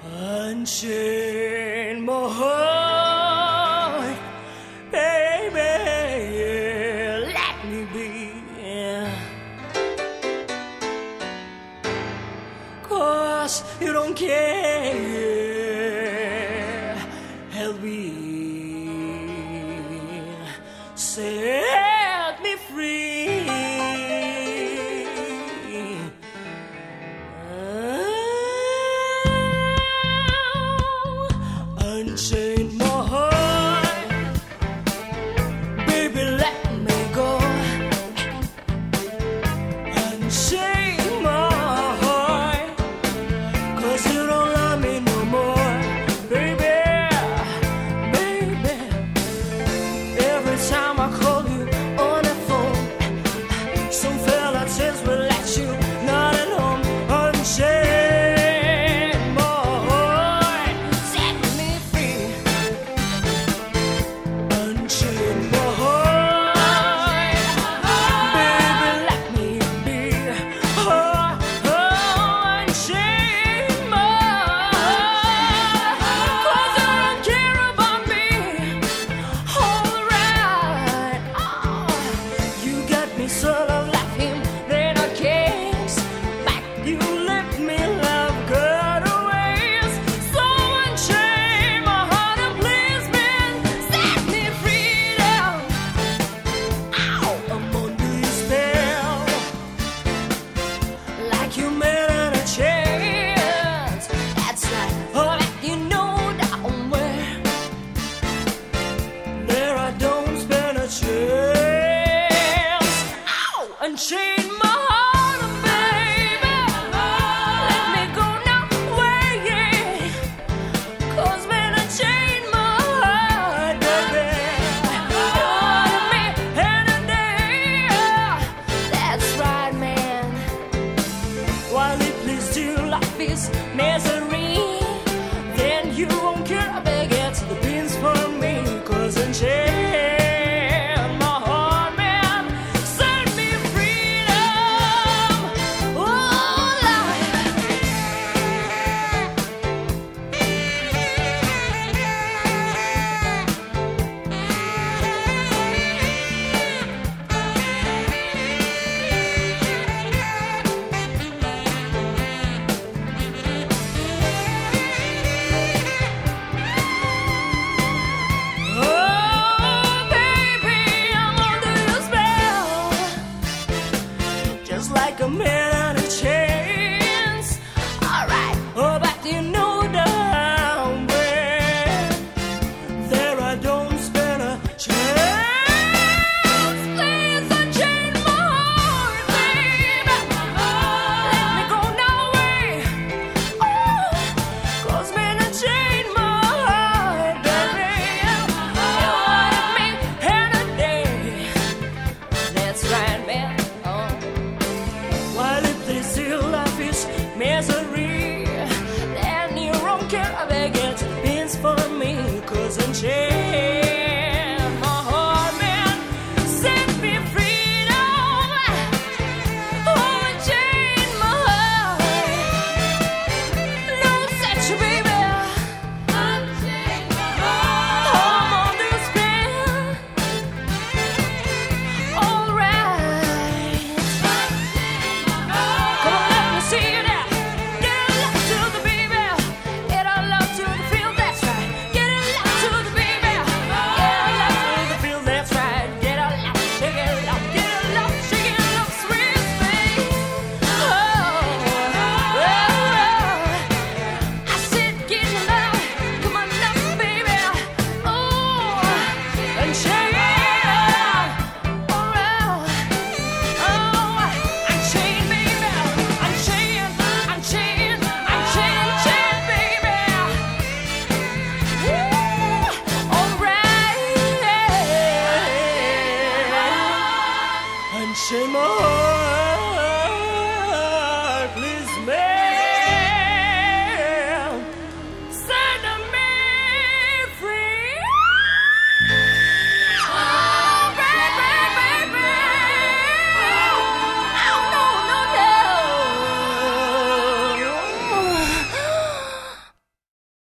Unchain my heart, baby, let me be. 'Cause you don't care. Help me, set me free. Unchain my heart, baby, let me go. Unchain my heart, 'cause you don't love me no more, baby, baby. Every time I call you on the phone, some fella says we'll let you not at home. Unchain my heart, set me free. Unchain my heart, baby, let me be. Oh, unchain my heart, 'cause you don't care about me. Alright, you got me sort of like him, then I can't back. You left me love good ways. So unchain my heart and please, man, set me free now. Ow, I'm under your spell, like you made it a chance. That's right, oh, you know down where there I don't spend a chance. Ow, unchain my heart, baby, let me go now, wait. 'Cause when I chain my heart, baby, you're me and a day. That's right, man. While it pleases you like this misery, then you won't care about get the beans for me. 'Cause unchain my heart, man, set me freedom. Oh, baby, I'm under your spell, just like a man on a chains. Alright, oh, but you know down where there I don't spend a chance. Please unchain my heart, baby, let me go now, wait. Oh, 'cause when I chain my heart, baby, you wanted me in a day. That's right, man. Oh. While if they still life is misery, then you don't care about get beans for me. 'Cause unchain